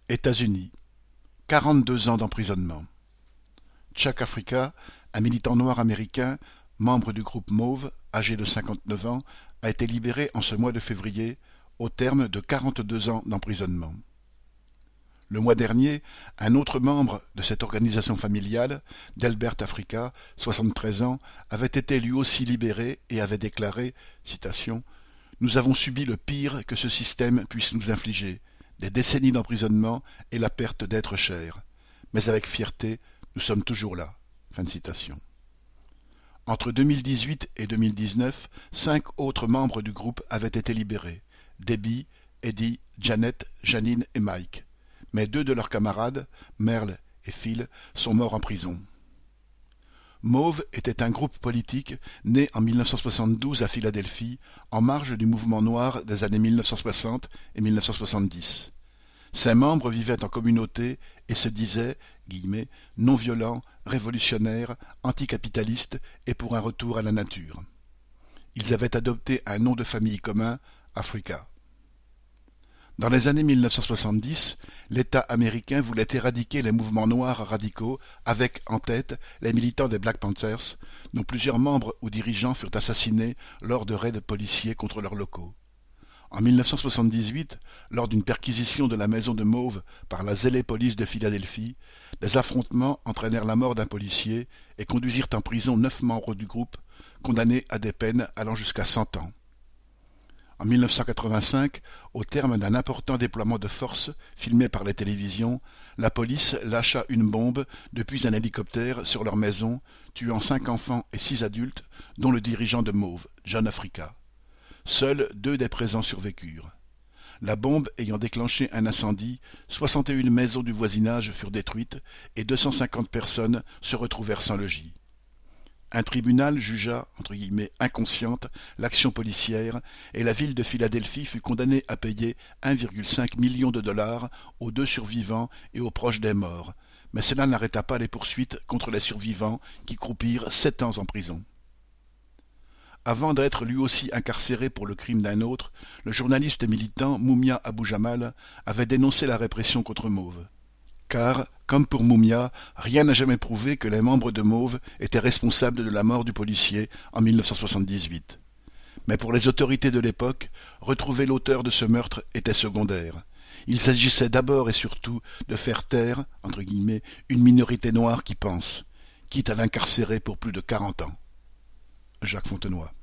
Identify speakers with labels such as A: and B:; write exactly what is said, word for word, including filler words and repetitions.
A: États-Unis, quarante-deux ans d'emprisonnement. Chuck Africa, un militant noir américain, membre du groupe Mauve, âgé de cinquante-neuf ans, a été libéré en ce mois de février, au terme de quarante-deux ans d'emprisonnement. Le mois dernier, un autre membre de cette organisation familiale, Delbert Africa, soixante-treize ans, avait été lui aussi libéré et avait déclaré, citation, « Nous avons subi le pire que ce système puisse nous infliger, des décennies d'emprisonnement et la perte d'êtres chers. Mais avec fierté, nous sommes toujours là. » Fin de citation. Entre deux mille dix-huit et deux mille dix-neuf, cinq autres membres du groupe avaient été libérés, Debbie, Eddie, Janet, Janine et Mike. Mais deux de leurs camarades, Merle et Phil, sont morts en prison. Mauve était un groupe politique né en mille neuf cent soixante-douze à Philadelphie, en marge du mouvement noir des années mille neuf cent soixante et mille neuf cent soixante-dix. Ses membres vivaient en communauté et se disaient guillemets, non violents, révolutionnaires, anticapitalistes et pour un retour à la nature. Ils avaient adopté un nom de famille commun, Africa. Dans les années mille neuf cent soixante-dix, l'État américain voulait éradiquer les mouvements noirs radicaux avec, en tête, les militants des Black Panthers, dont plusieurs membres ou dirigeants furent assassinés lors de raids policiers contre leurs locaux. En mille neuf cent soixante-dix-huit, lors d'une perquisition de la maison de Mauve par la zélée police de Philadelphie, des affrontements entraînèrent la mort d'un policier et conduisirent en prison neuf membres du groupe, condamnés à des peines allant jusqu'à cent ans. En mille neuf cent quatre-vingt-cinq, au terme d'un important déploiement de force filmé par les télévisions, la police lâcha une bombe depuis un hélicoptère sur leur maison, tuant cinq enfants et six adultes, dont le dirigeant de Mauve, John Africa. Seuls deux des présents survécurent. La bombe ayant déclenché un incendie, soixante et une maisons du voisinage furent détruites et deux cent cinquante personnes se retrouvèrent sans logis. Un tribunal jugea, entre guillemets, inconsciente l'action policière et la ville de Philadelphie fut condamnée à payer un virgule cinq million de dollars aux deux survivants et aux proches des morts, mais cela n'arrêta pas les poursuites contre les survivants qui croupirent sept ans en prison. Avant d'être lui aussi incarcéré pour le crime d'un autre, le journaliste militant Mumia Abu-Jamal avait dénoncé la répression contre Mauve. Car, comme pour Mumia, rien n'a jamais prouvé que les membres de Mauve étaient responsables de la mort du policier en mille neuf cent soixante-dix-huit. Mais pour les autorités de l'époque, retrouver l'auteur de ce meurtre était secondaire. Il s'agissait d'abord et surtout de faire taire, entre guillemets, une minorité noire qui pense, quitte à l'incarcérer pour plus de quarante ans. Jacques Fontenoy.